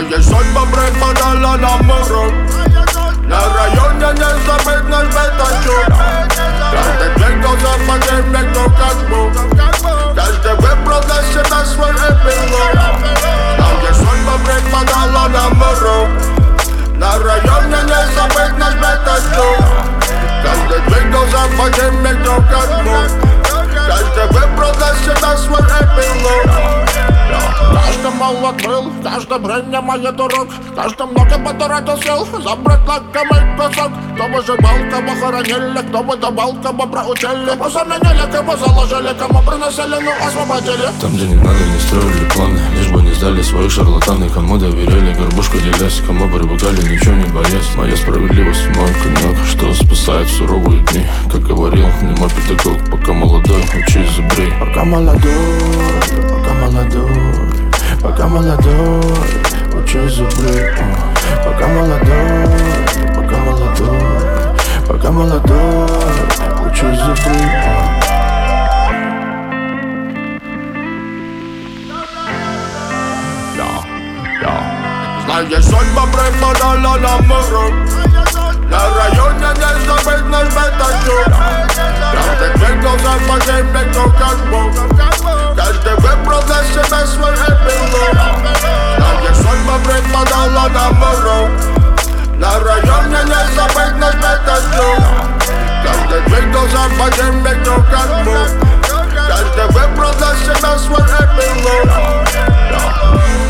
Знаешь, судьба преподала нам урок. На районе не забыть наш бетачок. Каждый двигался по земле, кто как мог. Каждый выбрал для себя свой эпилог. Знаешь, судьба преподала нам урок. На районе не забыть наш бетачок. Каждый двигался по земле, кто как мог. Каждый выбрал для себя свой эпилог. Каждый молод был, каждый время мое дорог. Каждый много потратил сил, забрать лакомый кусок. Кто выживал, кого хоронили, кто выдавал, кого проучили. Кого заменили, кого заложили, кому приносили, ну освободили. Там, где не надо, не строили планы, лишь бы не сдали своих шарлатаны. Кому доверяли, горбушку делясь, кому привыкали, ничего не боясь. Моя справедливость, мой конек, что спасает в суровые дни. Как говорил немой педагог, пока молодой, учись зубри. Пока молодой, пока молодой, пока молодой, учись зубри. Пока молодой, пока молодой, пока молодой, учись зубри. Знаешь, судьба преподала нам урок. На районе не забыть наш бетачок. Каждый двигался по земле, кто как мог. Каждый выбрал для себя свой эпилог. Знаешь, судьба преподала нам урок. На районе не забыть наш бетачок. Каждый двигался по земле, кто как мог. Каждый выбрал для себя свой эпилог.